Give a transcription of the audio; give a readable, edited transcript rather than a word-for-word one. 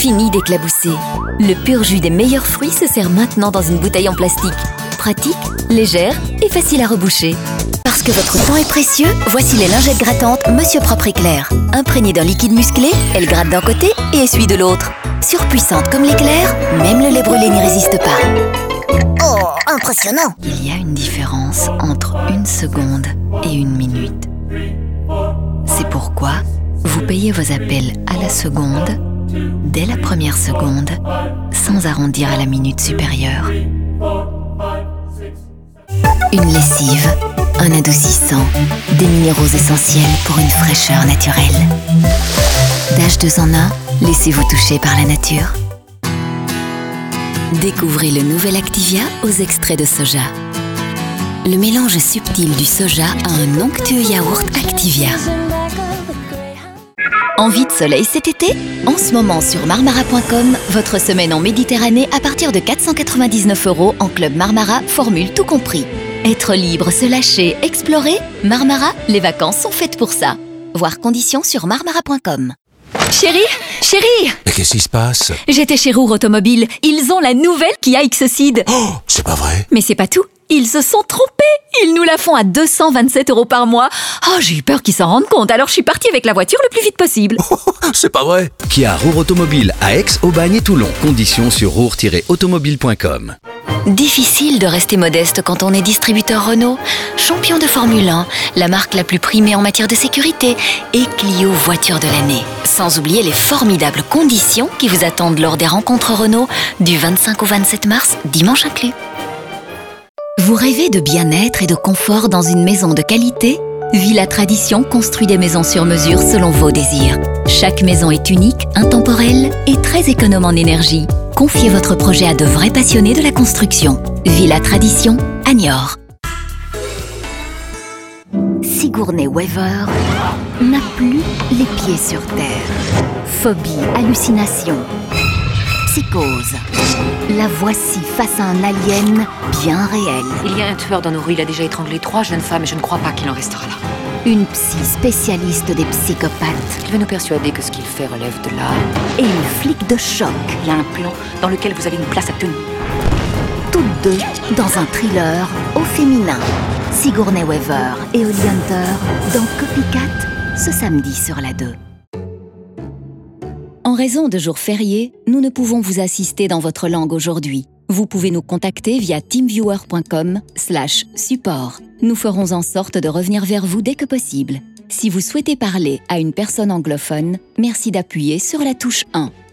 Fini d'éclabousser. Le pur jus des meilleurs fruits se sert maintenant dans une bouteille en plastique. Pratique, légère et facile à reboucher. Parce que votre temps est précieux, voici les lingettes grattantes Monsieur Propre Éclair. Imprégnées d'un liquide musclé, elles grattent d'un côté et essuient de l'autre. Surpuissantes comme l'éclair, même le lait brûlé n'y résiste pas. Oh, impressionnant! Il y a une différence entre 1 seconde et 1 minute. C'est pourquoi vous payez vos appels à la seconde, dès la première seconde, sans arrondir à la minute supérieure. Une lessive, un adoucissant, des minéraux essentiels pour une fraîcheur naturelle. D'H2 en 1, laissez-vous toucher par la nature. Découvrez le nouvel Activia aux extraits de soja. Le mélange subtil du soja a un onctueux yaourt Activia. Envie de soleil cet été? En ce moment sur marmara.com, votre semaine en Méditerranée à partir de 499 € en club Marmara, formule tout compris. Être libre, se lâcher, explorer? Marmara, les vacances sont faites pour ça. Voir conditions sur marmara.com. Chérie, Mais qu'est-ce qui se passe? j'étais chez Roure Automobile. Ils ont la nouvelle Kia X-Ceed. Oh, c'est pas vrai. Mais c'est pas tout. Ils se sont trompés. Ils nous la font à 227 € par mois. Oh, j'ai eu peur qu'ils s'en rendent compte. Alors je suis partie avec la voiture le plus vite possible. C'est pas vrai. Kia Roure Automobile à Aix, Aubagne et Toulon. Conditions sur roure-automobile.com. Difficile de rester modeste quand on est distributeur Renault, champion de Formule 1, la marque la plus primée en matière de sécurité et Clio voiture de l'année. Sans oublier les formidables conditions qui vous attendent lors des rencontres Renault du 25 au 27 mars, dimanche inclus. Vous rêvez de bien-être et de confort dans une maison de qualité? Villa Tradition construit des maisons sur mesure selon vos désirs. Chaque maison est unique, intemporelle et très économe en énergie. Confiez votre projet à de vrais passionnés de la construction. Villa Tradition, à Niort. Sigourney Weaver n'a plus les pieds sur terre. Phobie, hallucination, psychose. La voici face à un alien bien réel. Il y a un tueur dans nos rues, il a déjà étranglé 3 jeunes femmes et je ne crois pas qu'il en restera là. Une psy spécialiste des psychopathes Il veut nous persuader que ce qu'il fait relève de l'art. et une flic de choc. Il y a un plan dans lequel vous avez une place à tenir. Toutes deux dans un thriller au féminin. Sigourney Weaver et Holly Hunter dans Copycat ce samedi sur la 2. En raison de jours fériés, nous ne pouvons vous assister dans votre langue aujourd'hui. Vous pouvez nous contacter via teamviewer.com/support. Nous ferons en sorte de revenir vers vous dès que possible. Si vous souhaitez parler à une personne anglophone, merci d'appuyer sur la touche 1.